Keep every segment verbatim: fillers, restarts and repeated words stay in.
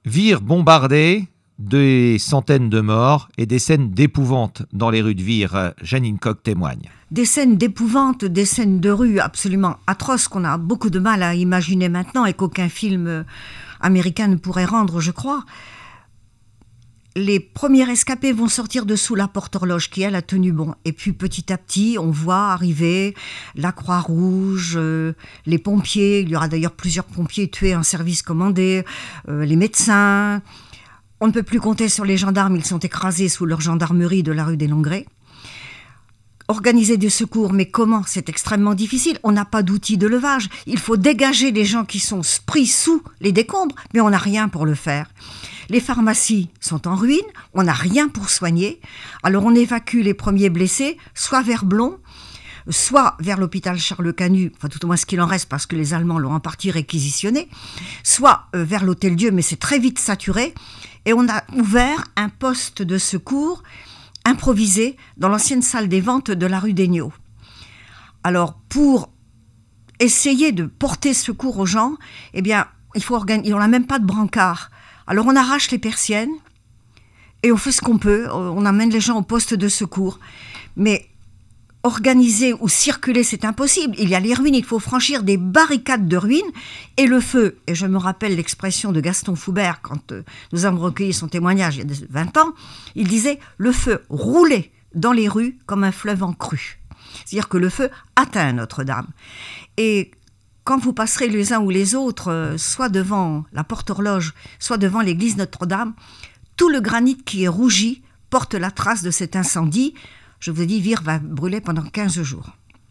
Vire bombardée, des centaines de morts et des scènes d'épouvante dans les rues de Vire. Janine Koch témoigne. Des scènes d'épouvante, des scènes de rue absolument atroces qu'on a beaucoup de mal à imaginer maintenant et qu'aucun film américain ne pourrait rendre, je crois. Les premiers rescapés vont sortir de sous la porte-horloge qui, elle, a tenu bon. Et puis, petit à petit, on voit arriver la Croix-Rouge, euh, les pompiers. Il y aura d'ailleurs plusieurs pompiers tués en service commandé, euh, les médecins. On ne peut plus compter sur les gendarmes. Ils sont écrasés sous leur gendarmerie de la rue des Longrets. Organiser des secours, mais comment? C'est extrêmement difficile. On n'a pas d'outils de levage. Il faut dégager les gens qui sont pris sous les décombres, mais on n'a rien pour le faire. Les pharmacies sont en ruine, on n'a rien pour soigner. Alors on évacue les premiers blessés, soit vers Blon, soit vers l'hôpital Charles-Canu, enfin tout au moins ce qu'il en reste parce que les Allemands l'ont en partie réquisitionné, soit euh, vers l'Hôtel-Dieu, mais c'est très vite saturé. Et on a ouvert un poste de secours improvisé dans l'ancienne salle des ventes de la rue d'Aignaux. Alors pour essayer de porter secours aux gens, eh bien, il faut organiser, on n'a même pas de brancard. Alors on arrache les persiennes et on fait ce qu'on peut, on amène les gens au poste de secours. Mais organiser ou circuler, c'est impossible. Il y a les ruines, il faut franchir des barricades de ruines et le feu. Et je me rappelle l'expression de Gaston Foubert quand nous avons recueilli son témoignage il y a vingt ans. Il disait « le feu roulait dans les rues comme un fleuve en crue ». C'est-à-dire que le feu atteint Notre-Dame. Et quand vous passerez les uns ou les autres, euh, soit devant la porte-horloge, soit devant l'église Notre-Dame, tout le granit qui est rougi porte la trace de cet incendie. Je vous ai dit, Vire va brûler pendant quinze jours.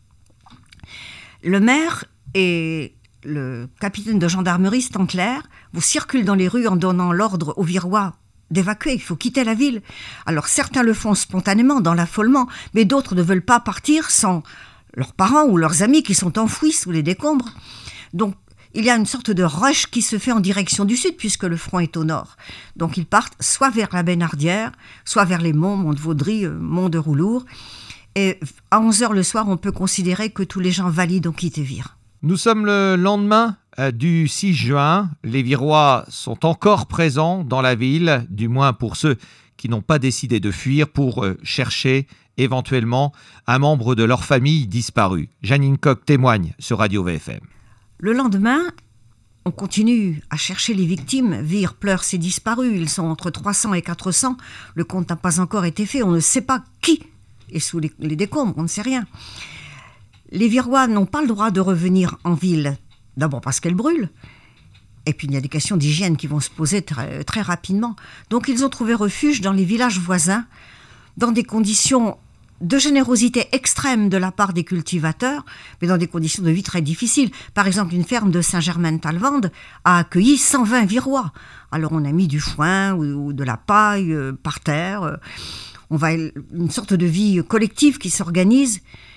Le maire et le capitaine de gendarmerie, Stantler, vous circulent dans les rues en donnant l'ordre aux Virois d'évacuer, il faut quitter la ville. Alors certains le font spontanément, dans l'affolement, mais d'autres ne veulent pas partir sans leurs parents ou leurs amis qui sont enfouis sous les décombres. Donc, il y a une sorte de rush qui se fait en direction du sud, puisque le front est au nord. Donc, ils partent soit vers la Bénardière, soit vers les monts, Mont de Vaudry, Mont de Roulour. Et à onze heures le soir, on peut considérer que tous les gens valides ont quitté Vire. Nous sommes le lendemain du six juin. Les Virois sont encore présents dans la ville, du moins pour ceux qui n'ont pas décidé de fuir, pour chercher éventuellement un membre de leur famille disparu. Janine Koch témoigne sur Radio V F M. Le lendemain, on continue à chercher les victimes. Vire pleure ses disparus. Ils sont entre trois cents et quatre cents. Le compte n'a pas encore été fait. On ne sait pas qui est sous les, les décombres. On ne sait rien. Les Virois n'ont pas le droit de revenir en ville. D'abord parce qu'elle brûle. Et puis il y a des questions d'hygiène qui vont se poser très, très rapidement. Donc ils ont trouvé refuge dans les villages voisins, dans des conditions de générosité extrême de la part des cultivateurs, mais dans des conditions de vie très difficiles. Par exemple, une ferme de Saint-Germain-Talvende a accueilli cent vingt Virois. Alors on a mis du foin ou, ou de la paille euh, par terre. Euh, on va une sorte de vie collective qui s'organise.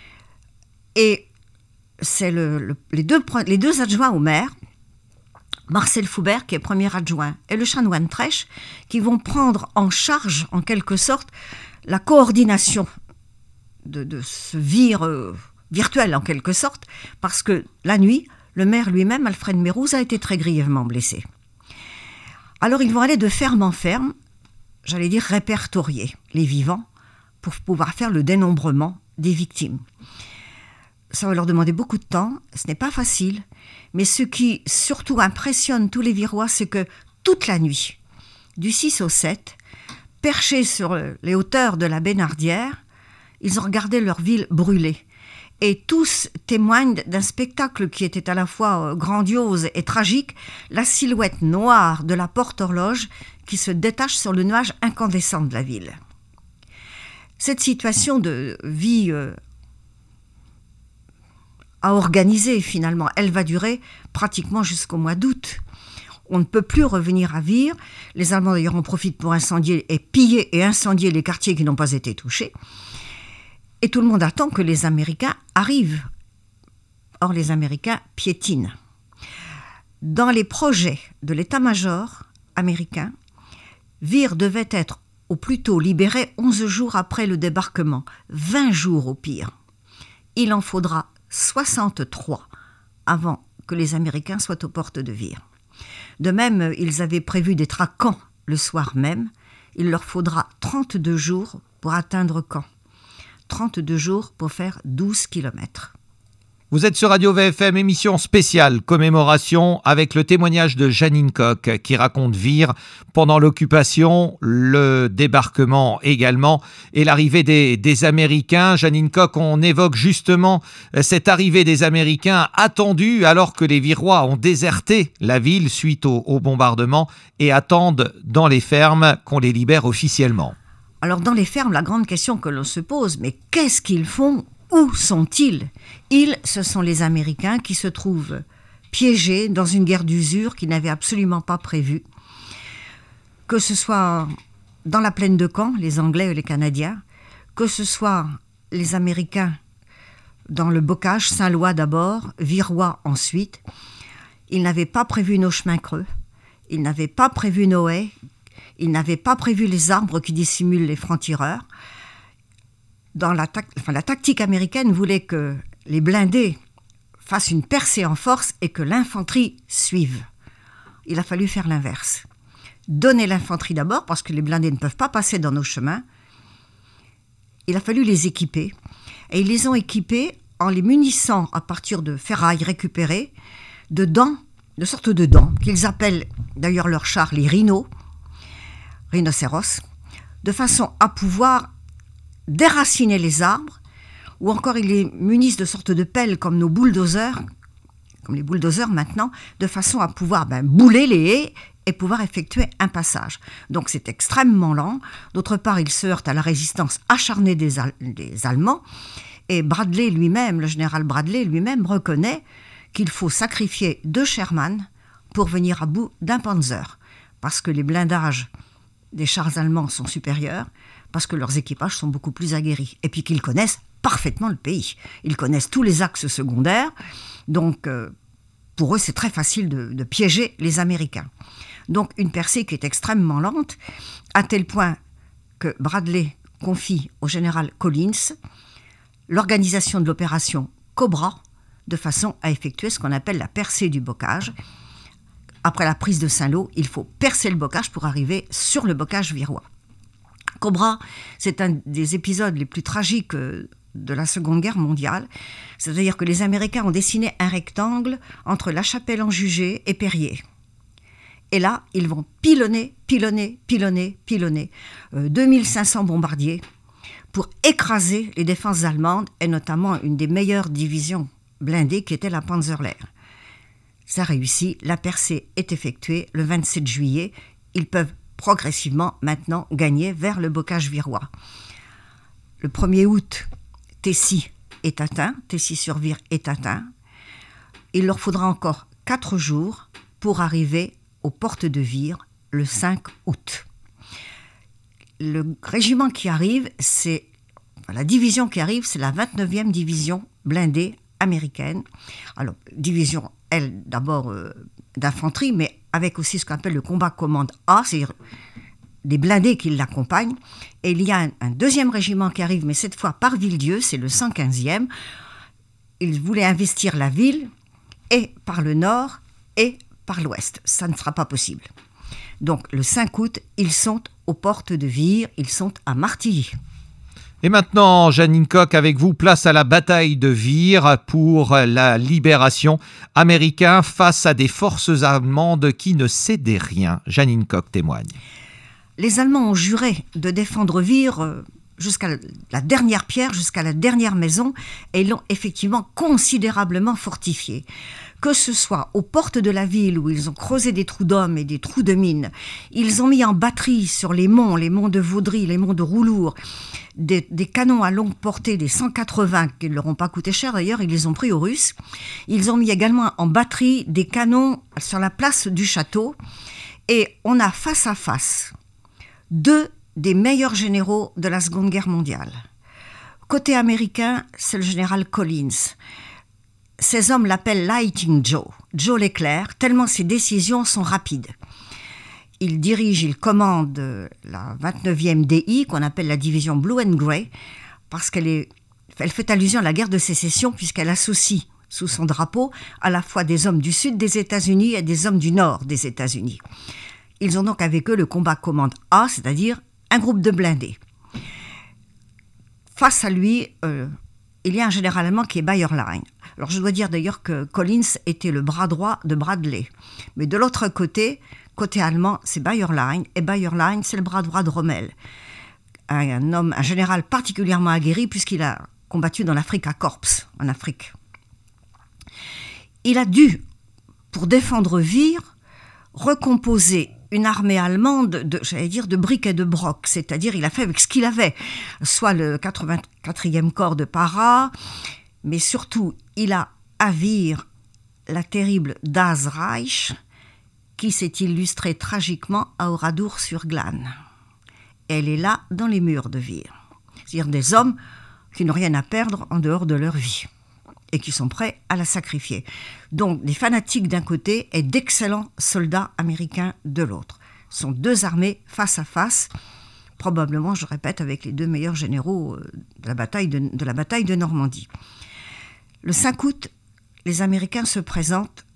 Et c'est le, le, les, deux, les deux adjoints au maire, Marcel Foubert, qui est premier adjoint, et le chanoine Trèche, qui vont prendre en charge, en quelque sorte, la coordination de, de ce vire euh, virtuel, en quelque sorte, parce que la nuit, le maire lui-même, Alfred Mérouz, a été très grièvement blessé. Alors ils vont aller de ferme en ferme, j'allais dire répertorier les vivants, pour pouvoir faire le dénombrement des victimes. Ça va leur demander beaucoup de temps, ce n'est pas facile, mais ce qui surtout impressionne tous les Virois, c'est que toute la nuit, du six au sept, perchés sur les hauteurs de la Bénardière, ils ont regardé leur ville brûler. Et tous témoignent d'un spectacle qui était à la fois grandiose et tragique, la silhouette noire de la porte-horloge qui se détache sur le nuage incandescent de la ville. Cette situation de vie euh, à organiser finalement, elle va durer pratiquement jusqu'au mois d'août. On ne peut plus revenir à Vire. Les Allemands d'ailleurs en profitent pour incendier et piller et incendier les quartiers qui n'ont pas été touchés. Et tout le monde attend que les Américains arrivent. Or, les Américains piétinent. Dans les projets de l'état-major américain, Vire devait être au plus tôt libéré onze jours après le débarquement, vingt jours au pire. Il en faudra soixante-trois avant que les Américains soient aux portes de Vire. De même, ils avaient prévu d'être à Caen le soir même. Il leur faudra trente-deux jours pour atteindre Caen. trente-deux jours pour faire douze kilomètres. Vous êtes sur Radio V F M, émission spéciale commémoration avec le témoignage de Jeannine Koch qui raconte Vire pendant l'occupation, le débarquement également et l'arrivée des, des Américains. Jeannine Koch, on évoque justement cette arrivée des Américains attendue alors que les Virois ont déserté la ville suite au, au bombardement et attendent dans les fermes qu'on les libère officiellement. Alors dans les fermes, la grande question que l'on se pose, mais qu'est-ce qu'ils font ? Où sont-ils ? Ils, ce sont les Américains qui se trouvent piégés dans une guerre d'usure qu'ils n'avaient absolument pas prévue. Que ce soit dans la plaine de Caen, les Anglais et les Canadiens, que ce soit les Américains dans le bocage, Saint-Lô d'abord, Virois ensuite, ils n'avaient pas prévu nos chemins creux, ils n'avaient pas prévu nos haies, ils n'avaient pas prévu les arbres qui dissimulent les francs-tireurs. Dans la, ta- enfin, la tactique américaine voulait que les blindés fassent une percée en force et que l'infanterie suive. Il a fallu faire l'inverse. Donner l'infanterie d'abord, parce que les blindés ne peuvent pas passer dans nos chemins. Il a fallu les équiper. Et ils les ont équipés en les munissant à partir de ferrailles récupérées, de dents, de sortes de dents, qu'ils appellent d'ailleurs leurs chars les rhinos, rhinocéros, de façon à pouvoir déraciner les arbres, ou encore ils les munissent de sortes de pelles comme nos bulldozers, comme les bulldozers maintenant, de façon à pouvoir ben, bouler les haies et pouvoir effectuer un passage. Donc c'est extrêmement lent. D'autre part, ils se heurtent à la résistance acharnée des, Al- des Allemands, et Bradley lui-même, le général Bradley lui-même reconnaît qu'il faut sacrifier deux Sherman pour venir à bout d'un Panzer, parce que les blindages des chars allemands sont supérieurs, parce que leurs équipages sont beaucoup plus aguerris, et puis qu'ils connaissent parfaitement le pays. Ils connaissent tous les axes secondaires, donc euh, pour eux c'est très facile de, de piéger les Américains. Donc une percée qui est extrêmement lente, à tel point que Bradley confie au général Collins l'organisation de l'opération Cobra, de façon à effectuer ce qu'on appelle la percée du bocage. Après la prise de Saint-Lô, il faut percer le bocage pour arriver sur le bocage virois. Cobra, c'est un des épisodes les plus tragiques de la Seconde Guerre mondiale. C'est-à-dire que les Américains ont dessiné un rectangle entre La Chapelle-en-Jugé et Périers. Et là, ils vont pilonner, pilonner, pilonner, pilonner euh, deux mille cinq cents bombardiers pour écraser les défenses allemandes, et notamment une des meilleures divisions blindées qui était la Panzerlehr. Ça réussit, la percée est effectuée le vingt-sept juillet. Ils peuvent progressivement maintenant gagner vers le bocage virois. Le premier août, Tessy est atteint, Tessy-sur-Vire est atteint. Il leur faudra encore quatre jours pour arriver aux portes de Vire le cinq août. Le régiment qui arrive, c'est la division qui arrive, c'est la vingt-neuvième division blindée américaine. Alors, division, elle, d'abord euh, d'infanterie, mais avec aussi ce qu'on appelle le combat commande A, c'est-à-dire des blindés qui l'accompagnent. Et il y a un, un deuxième régiment qui arrive, mais cette fois par Villedieu, c'est le cent quinzième. Ils voulaient investir la ville, et par le nord, et par l'ouest. Ça ne sera pas possible. Donc, le cinq août, ils sont aux portes de Vire, ils sont à Martilly. Et maintenant, Jeannine Koch, avec vous, place à la bataille de Vire pour la libération américaine face à des forces allemandes qui ne cédaient rien. Jeannine Koch témoigne. Les Allemands ont juré de défendre Vire jusqu'à la dernière pierre, jusqu'à la dernière maison, et ils l'ont effectivement considérablement fortifié. Que ce soit aux portes de la ville où ils ont creusé des trous d'hommes et des trous de mines, ils ont mis en batterie sur les monts, les monts de Vaudry, les monts de Roulour, des, des canons à longue portée, des cent quatre-vingts, qui ne leur ont pas coûté cher d'ailleurs, ils les ont pris aux Russes. Ils ont mis également en batterie des canons sur la place du château, et on a face à face deux des meilleurs généraux de la Seconde Guerre mondiale. Côté américain, c'est le général Collins. Ces hommes l'appellent Lightning Joe, Joe l'éclair, tellement ses décisions sont rapides. Il dirige, il commande la vingt-neuvième D I, qu'on appelle la division Blue and Grey, parce qu'elle est, elle fait allusion à la guerre de sécession, puisqu'elle associe sous son drapeau, à la fois des hommes du sud des États-Unis et des hommes du nord des États-Unis. Ils ont donc avec eux le combat commande A, c'est-à-dire un groupe de blindés. Face à lui, euh, il y a un général allemand qui est Bayerlein. Alors je dois dire d'ailleurs que Collins était le bras droit de Bradley. Mais de l'autre côté, côté allemand, c'est Bayerlein, et Bayerlein, c'est le bras droit de Rommel. Un, un homme, un général particulièrement aguerri puisqu'il a combattu dans l'Afrique à Corps, en Afrique. Il a dû, pour défendre Vire, recomposer une armée allemande, de, j'allais dire, de briques et de broc, c'est-à-dire il a fait avec ce qu'il avait, soit le quatre-vingt-quatrième corps de Para, mais surtout il a à Vire la terrible Das Reich, qui s'est illustrée tragiquement à Oradour-sur-Glane. Elle est là dans les murs de Vire, c'est-à-dire des hommes qui n'ont rien à perdre en dehors de leur vie et qui sont prêts à la sacrifier. Donc des fanatiques d'un côté et d'excellents soldats américains de l'autre. Ce sont deux armées face à face, probablement, je répète, avec les deux meilleurs généraux de la bataille de, de, la bataille de Normandie. Le cinq août, les Américains se présentent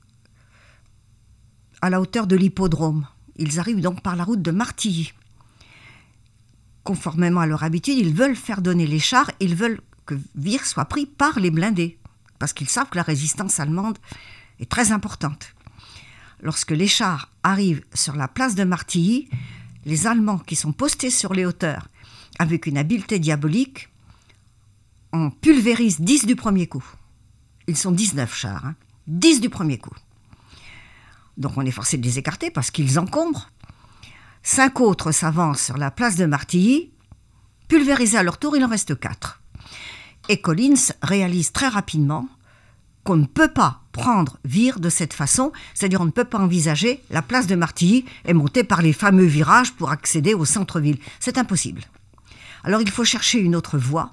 à la hauteur de l'hippodrome. Ils arrivent donc par la route de Martilly. Conformément à leur habitude, ils veulent faire donner les chars, ils veulent que Vire soit pris par les blindés, parce qu'ils savent que la résistance allemande est très importante. Lorsque les chars arrivent sur la place de Martilly, les Allemands qui sont postés sur les hauteurs avec une habileté diabolique en pulvérisent dix du premier coup. Ils sont dix-neuf chars, hein, dix du premier coup. Donc on est forcé de les écarter parce qu'ils encombrent. Cinq autres s'avancent sur la place de Martilly, pulvérisés à leur tour, il en reste quatre. Et Collins réalise très rapidement qu'on ne peut pas prendre Vire de cette façon, c'est-à-dire on ne peut pas envisager la place de Martilly et monter par les fameux virages pour accéder au centre-ville. C'est impossible. Alors il faut chercher une autre voie.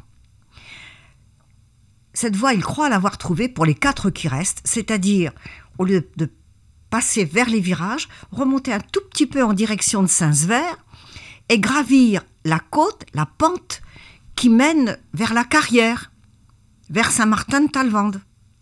Cette voie, il croit l'avoir trouvée pour les quatre qui restent, c'est-à-dire au lieu de passer vers les virages, remonter un tout petit peu en direction de Saint-Sever et gravir la côte, la pente qui mène vers la carrière, vers Saint-Martin-de-Talvande.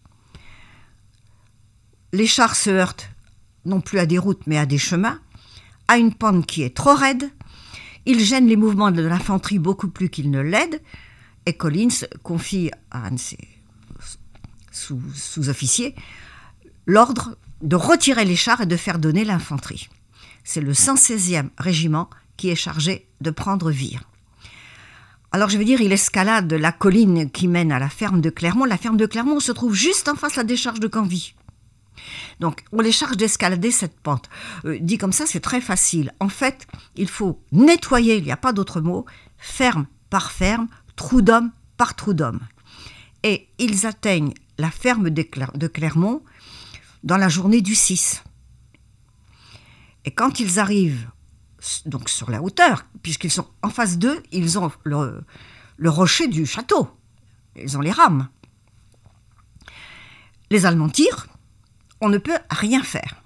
Les chars se heurtent non plus à des routes mais à des chemins, à une pente qui est trop raide. Ils gênent les mouvements de l'infanterie beaucoup plus qu'ils ne l'aident, et Collins confie à un de ses sous, sous-officiers l'ordre de retirer les chars et de faire donner l'infanterie. C'est le cent seizième régiment qui est chargé de prendre Vire. Alors je vais dire, il escalade la colline qui mène à la ferme de Clermont. La ferme de Clermont se trouve juste en face de la décharge de Canvy. Donc on les charge d'escalader cette pente. Euh, dit comme ça, c'est très facile. En fait, il faut nettoyer, il n'y a pas d'autre mot, ferme par ferme, trou d'homme par trou d'homme. Et ils atteignent la ferme de, Cler- de Clermont dans la journée du six. Et quand ils arrivent donc sur la hauteur, puisqu'ils sont en face d'eux, ils ont le, le rocher du château. Ils ont les rames. Les Allemands tirent, on ne peut rien faire.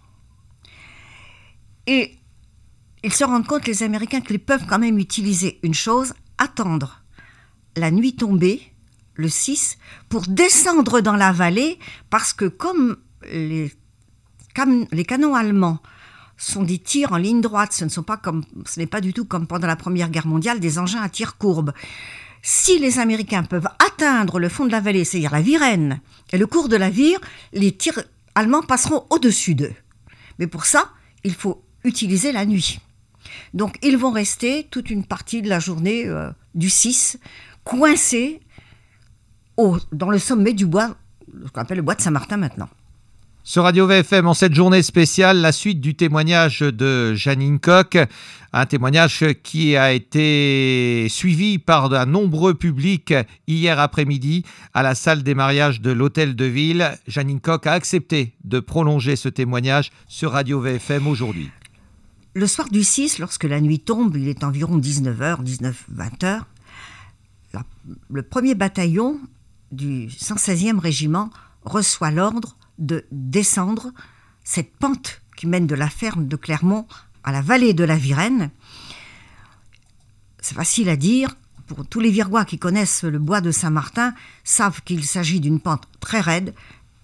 Et ils se rendent compte, les Américains, qu'ils peuvent quand même utiliser une chose, attendre la nuit tombée, le six, pour descendre dans la vallée, parce que comme les, cam- les canons allemands sont des tirs en ligne droite, ce ne sont pas comme, ce n'est pas du tout comme pendant la Première Guerre mondiale, des engins à tir courbe. Si les Américains peuvent atteindre le fond de la vallée, c'est-à-dire la Virenne et le cours de la Vire, les tirs allemands passeront au-dessus d'eux. Mais pour ça, il faut utiliser la nuit. Donc ils vont rester toute une partie de la journée euh, du six, coincés au, dans le sommet du bois, ce qu'on appelle le bois de Saint-Martin maintenant. Sur Radio V F M, en cette journée spéciale, la suite du témoignage de Jeannine Koch, un témoignage qui a été suivi par un nombreux public hier après-midi à la salle des mariages de l'Hôtel de Ville. Jeannine Koch a accepté de prolonger ce témoignage sur Radio V F M aujourd'hui. Le soir du six, lorsque la nuit tombe, il est environ dix-neuf heures, dix-neuf vingt heures, la, le premier bataillon du cent seizième régiment reçoit l'ordre de descendre cette pente qui mène de la ferme de Clermont à la vallée de la Virenne. C'est facile à dire, pour tous les Virois qui connaissent le bois de Saint-Martin, savent qu'il s'agit d'une pente très raide,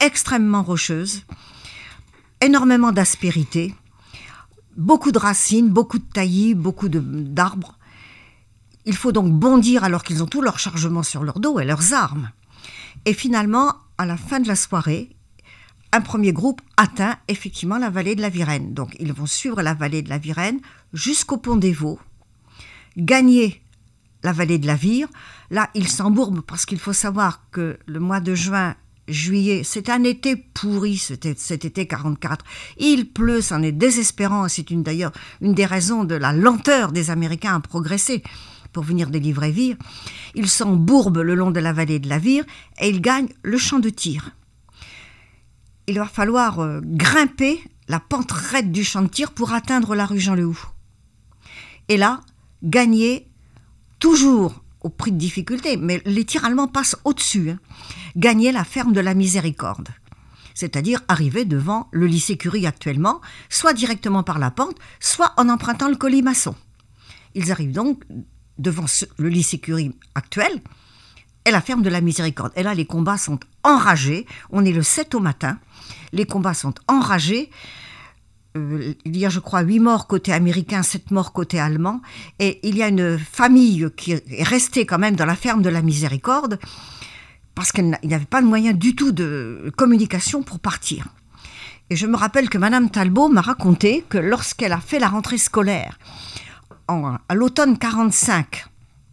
extrêmement rocheuse, énormément d'aspérité, beaucoup de racines, beaucoup de taillis, beaucoup de, d'arbres. Il faut donc bondir alors qu'ils ont tout leur chargement sur leur dos et leurs armes. Et finalement, à la fin de la soirée, un premier groupe atteint effectivement la vallée de la Virène. Donc ils vont suivre la vallée de la Virène jusqu'au pont des Vaux, gagner la vallée de la Vire. Là, ils s'embourbent parce qu'il faut savoir que le mois de juin, juillet, c'est un été pourri, c'était cet été quarante-quatre. Il pleut, c'en est désespérant. C'est une, d'ailleurs une des raisons de la lenteur des Américains à progresser pour venir délivrer Vire. Ils s'embourbent le long de la vallée de la Vire et ils gagnent le champ de tir. Il va falloir euh, grimper la pente raide du champ de tir pour atteindre la rue Jean-Le-Houx. Et là, gagner, toujours au prix de difficulté, mais les tirs allemands passent au-dessus, hein, gagner la ferme de la Miséricorde, c'est-à-dire arriver devant le lycée Curie actuellement, soit directement par la pente, soit en empruntant le colimaçon. Ils arrivent donc devant ce, le lycée Curie actuel et la ferme de la Miséricorde. Et là, les combats sont enragés. On est le sept au matin. Les combats sont enragés. Euh, il y a, je crois, huit morts côté américain, sept morts côté allemand. Et il y a une famille qui est restée quand même dans la ferme de la Miséricorde parce qu'il n'avait pas de moyen du tout de communication pour partir. Et je me rappelle que Madame Talbot m'a raconté que lorsqu'elle a fait la rentrée scolaire en, à l'automne quarante-cinq,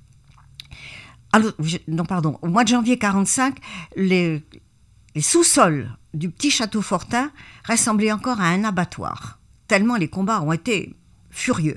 non, pardon, au mois de janvier quarante-cinq, les, les sous-sols du petit château Fortin ressemblaient encore à un abattoir, tellement les combats ont été furieux.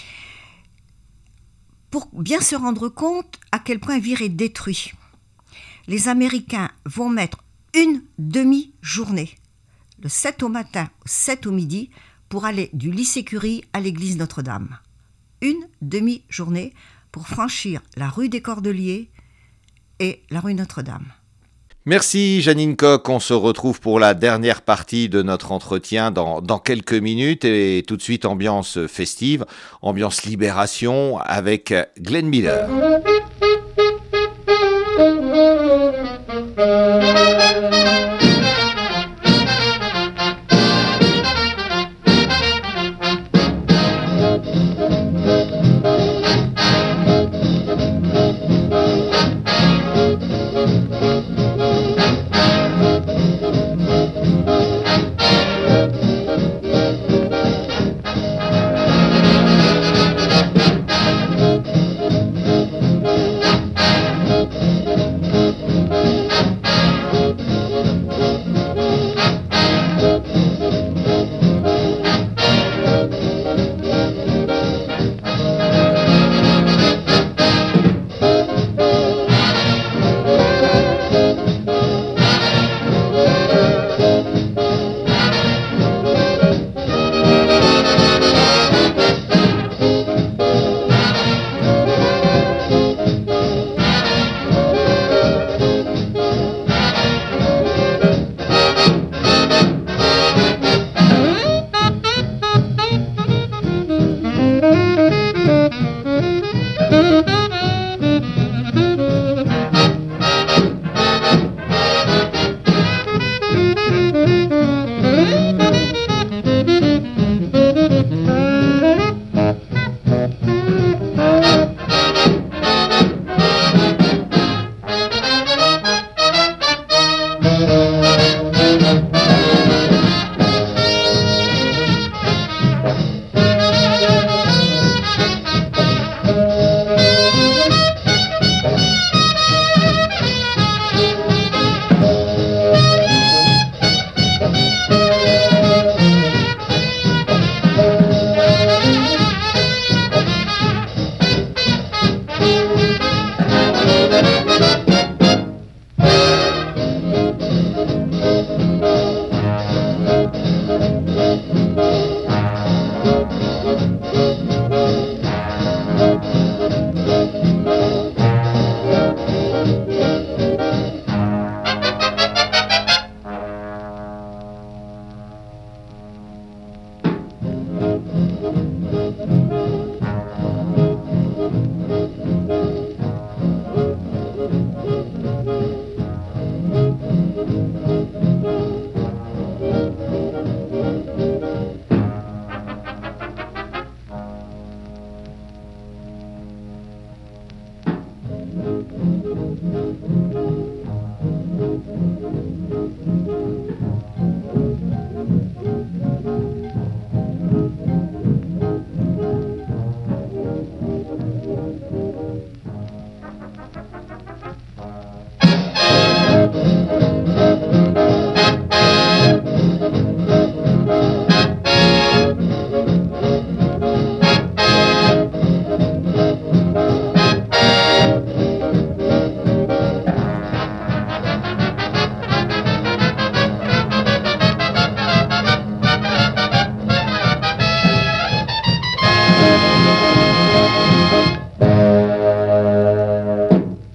Pour bien se rendre compte à quel point Vire est détruit, les Américains vont mettre une demi-journée, le sept au matin, au sept au midi, pour aller du lycée Curie à l'église Notre-Dame. Une demi-journée pour franchir la rue des Cordeliers et la rue Notre-Dame. Merci Jeanine Koch, on se retrouve pour la dernière partie de notre entretien dans, dans quelques minutes et tout de suite ambiance festive, ambiance libération avec Glenn Miller.